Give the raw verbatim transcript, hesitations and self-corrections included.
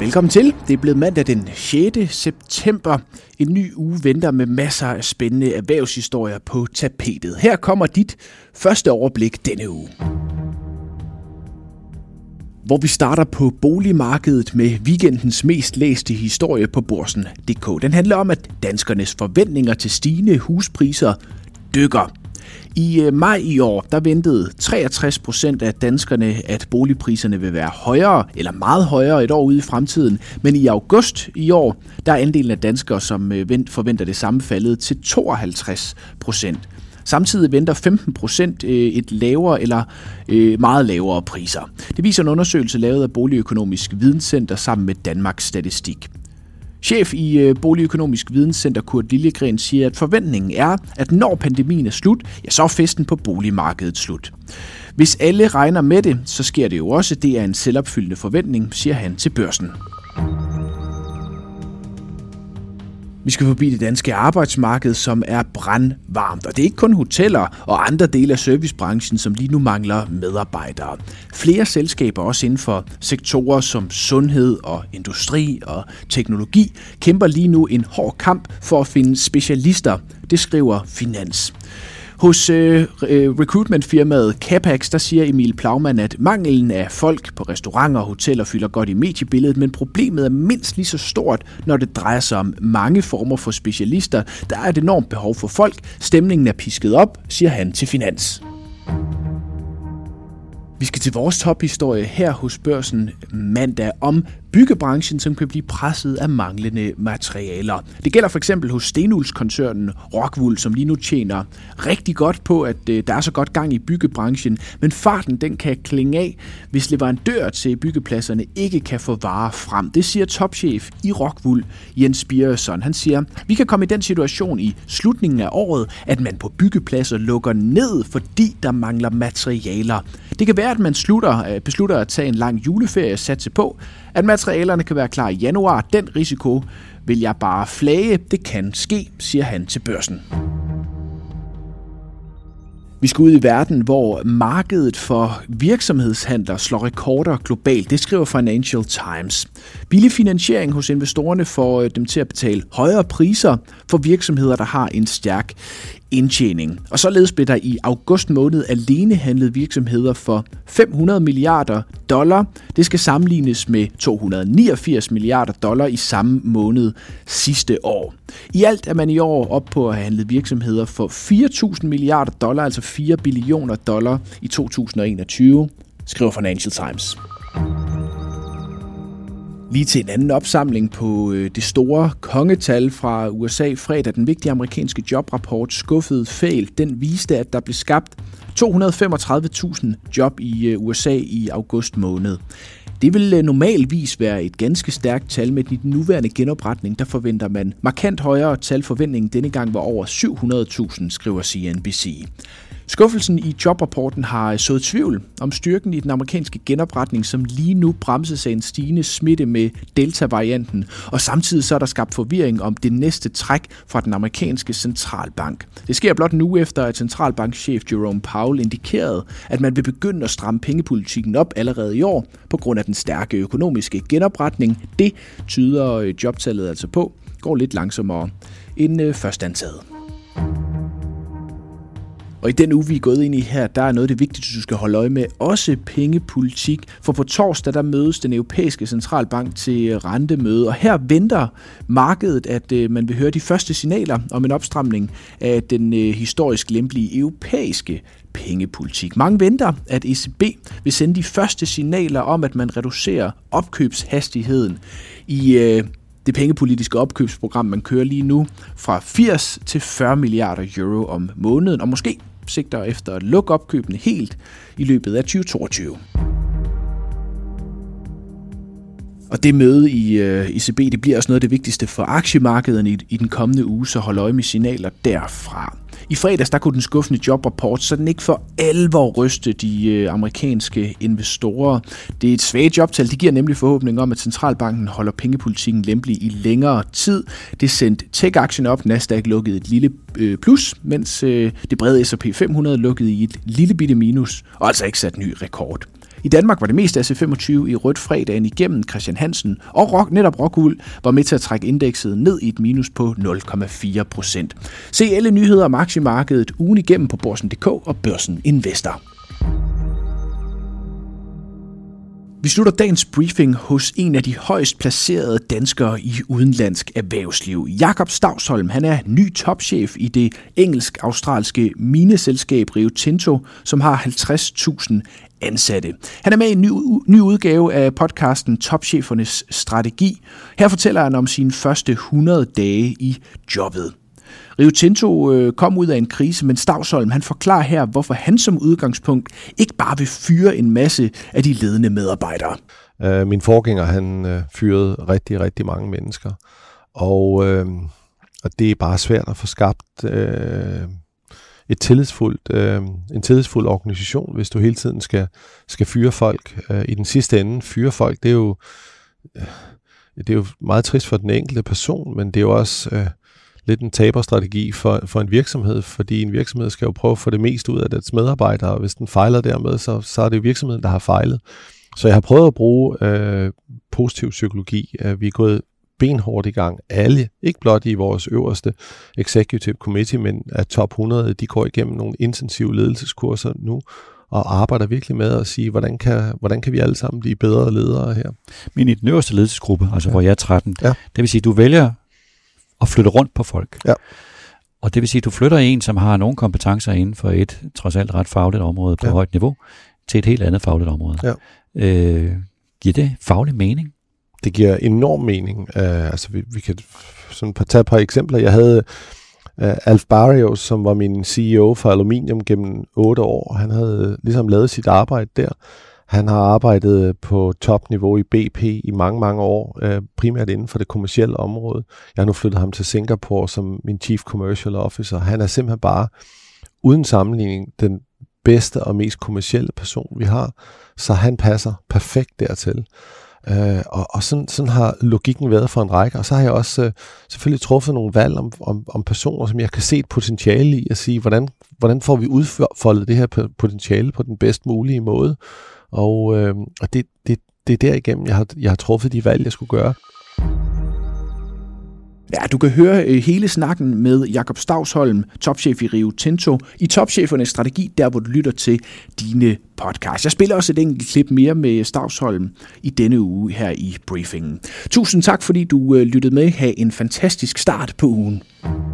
Velkommen til. Det er blevet mandag den sjette september. En ny uge venter med masser af spændende erhvervshistorier på tapetet. Her kommer dit første overblik denne uge. Hvor vi starter på boligmarkedet med weekendens mest læste historie på Børsen punktum d k. Den handler om, at danskernes forventninger til stigende huspriser dykker. I maj i år, der ventede treogtres procent af danskerne, at boligpriserne vil være højere eller meget højere et år ude i fremtiden. Men i august i år, der er andelen af danskere, som forventer det samme, faldet til tooghalvtreds procent. Samtidig venter femten procent et lavere eller meget lavere priser. Det viser en undersøgelse lavet af Boligøkonomisk Videnscenter sammen med Danmarks Statistik. Chef i Boligøkonomisk Videnscenter Kurt Liljegren siger, at forventningen er, at når pandemien er slut, ja, så er festen på boligmarkedet slut. Hvis alle regner med det, så sker det jo også. Det er en selvopfyldende forventning, siger han til Børsen. Vi skal forbi det danske arbejdsmarked, som er brandvarmt. Og det er ikke kun hoteller og andre dele af servicebranchen, som lige nu mangler medarbejdere. Flere selskaber, også inden for sektorer som sundhed og industri og teknologi, kæmper lige nu en hård kamp for at finde specialister. Det skriver Finans. Hos øh, recruitmentfirmaet Capax, der siger Emil Plagman, at manglen af folk på restauranter og hoteller fylder godt i mediebilledet, men problemet er mindst lige så stort, når det drejer sig om mange former for specialister. Der er et enormt behov for folk. Stemningen er pisket op, siger han til Finans. Vi skal til vores tophistorie her hos Børsen mandag om byggebranchen, som kan blive presset af manglende materialer. Det gælder for eksempel hos stenuldskoncernen Rockwool, som lige nu tjener rigtig godt på, at der er så godt gang i byggebranchen, men farten den kan klinge af, hvis leverandører til byggepladserne ikke kan få varer frem. Det siger topchef i Rockwool, Jens Birgersson. Han siger, vi kan komme i den situation i slutningen af året, at man på byggepladser lukker ned, fordi der mangler materialer. Det kan være, at man slutter, beslutter at tage en lang juleferie og satse på, at materialerne kan være klar i januar. Den risiko vil jeg bare flage. Det kan ske, siger han til Børsen. Vi skal ud i verden, hvor markedet for virksomhedshandler slår rekorder globalt. Det skriver Financial Times. Billig finansiering hos investorerne får dem til at betale højere priser for virksomheder, der har en stærk indtjening. Og således blev der i august måned alene handlet virksomheder for fem hundrede milliarder dollar. Det skal sammenlignes med to hundrede niogfirs milliarder dollar i samme måned sidste år. I alt er man i år op på at have handlet virksomheder for fire tusind milliarder dollar, altså fire billioner dollar i to tusind og enogtyve, skriver Financial Times. Lige til en anden opsamling på det store kongetal fra U S A fredag. Den vigtige amerikanske jobrapport skuffede fælt. Den viste, at der blev skabt to hundrede og femogtredive tusind job i U S A i august måned. Det vil normalvis være et ganske stærkt tal, med den nuværende genopretning, der forventer man markant højere tal. Forventningen denne gang var over syv hundrede tusind, skriver C N B C. Skuffelsen i jobrapporten har sået tvivl om styrken i den amerikanske genopretning, som lige nu bremses af en stigende smitte med Delta-varianten, og samtidig så er der skabt forvirring om det næste træk fra den amerikanske centralbank. Det sker blot nu efter, at centralbankchef Jerome Powell indikerede, at man vil begynde at stramme pengepolitikken op allerede i år på grund af den stærke økonomiske genopretning. Det tyder jobtallet altså på, går lidt langsommere end først antaget. Og i den uge, vi er gået ind i her, der er noget af det vigtigste, du skal holde øje med, også pengepolitik. For på torsdag, der mødes den europæiske centralbank til rentemøde, og her venter markedet, at man vil høre de første signaler om en opstramning af den historisk lempelige europæiske pengepolitik. Mange venter, at E C B vil sende de første signaler om, at man reducerer opkøbshastigheden i øh, det pengepolitiske opkøbsprogram, man kører lige nu, fra firs til fyrre milliarder euro om måneden, og måske sigter efter at lukke opkøbene helt i løbet af tyve toogtyve. Og det møde i øh, E C B, det bliver også noget af det vigtigste for aktiemarkederne i, i den kommende uge, så hold øje med signaler derfra. I fredags der kunne den skuffende jobrapport, så den ikke for alvor ryste de øh, amerikanske investorer. Det er et svagt jobtal, det giver nemlig forhåbning om, at centralbanken holder pengepolitikken lempelig i længere tid. Det sendte tech-aktien op, Nasdaq lukkede et lille øh, plus, mens øh, det brede S og P fem hundrede lukkede i et lille bitte minus, og altså ikke sat ny rekord. I Danmark var det mest af C femogtyve i rødt fredagen igennem. Christian Hansen og rock, netop Rockwool var med til at trække indekset ned i et minus på nul komma fire procent. Se alle nyheder om aktiemarkedet ugen igennem på Børsen punktum d k og Børsen Investor. Vi slutter dagens briefing hos en af de højst placerede danskere i udenlandsk erhvervsliv. Jakob Stausholm, han er ny topchef i det engelsk-australske mineselskab Rio Tinto, som har halvtreds tusind ansatte. Han er med i en ny, ny udgave af podcasten Topchefernes Strategi. Her fortæller han om sine første hundrede dage i jobbet. Rio Tinto øh, kom ud af en krise, men Stausholm han forklarer her, hvorfor han som udgangspunkt ikke bare vil fyre en masse af de ledende medarbejdere. Uh, min forgænger han uh, fyrede rigtig, rigtig mange mennesker, og, uh, og det er bare svært at få skabt uh, et tillidsfuldt, uh, en tillidsfuld organisation, hvis du hele tiden skal, skal fyre folk. Uh, I den sidste ende, fyre folk, det er jo, uh, det er jo meget trist for den enkelte person, men det er jo også Uh, lidt en taberstrategi for, for en virksomhed, fordi en virksomhed skal jo prøve at få det mest ud af dets medarbejdere, og hvis den fejler dermed, så, så er det virksomheden, der har fejlet. Så jeg har prøvet at bruge øh, positiv psykologi. Vi er gået benhårdt i gang. Alle, ikke blot i vores øverste executive committee, men at top hundrede, de går igennem nogle intensive ledelseskurser nu, og arbejder virkelig med at sige, hvordan kan, hvordan kan vi alle sammen blive bedre ledere her. Men i den øverste ledelsesgruppe, altså ja. hvor jeg er tretten, ja. det vil sige, at du vælger at flytte rundt på folk. Ja. Og det vil sige, at du flytter en, som har nogle kompetencer inden for et trods alt ret fagligt område på ja. højt niveau, til et helt andet fagligt område. Ja. Øh, giver det faglig mening? Det giver enorm mening. Uh, altså vi, vi kan sådan tage et par eksempler. Jeg havde uh, Alf Barrios, som var min C E O for Aluminium gennem otte år. Han havde ligesom lavet sit arbejde der. Han har arbejdet på topniveau i B P i mange, mange år, øh, primært inden for det kommercielle område. Jeg har nu flyttet ham til Singapore som min Chief Commercial Officer. Han er simpelthen bare, uden sammenligning, den bedste og mest kommercielle person, vi har. Så han passer perfekt dertil. Øh, og og sådan, sådan har logikken været for en række. Og så har jeg også øh, selvfølgelig truffet nogle valg om, om, om personer, som jeg kan se et potentiale i at sige, hvordan, hvordan får vi udfoldet det her potentiale på den bedst mulige måde. Og, øh, og det, det, det er derigennem, jeg har, jeg har truffet de valg, jeg skulle gøre. Ja, du kan høre hele snakken med Jakob Stausholm, topchef i Rio Tinto, i Topchefernes Strategi, der hvor du lytter til dine podcasts. Jeg spiller også et enkelt klip mere med Stausholm i denne uge her i briefingen. Tusind tak, fordi du lyttede med. Ha' en fantastisk start på ugen.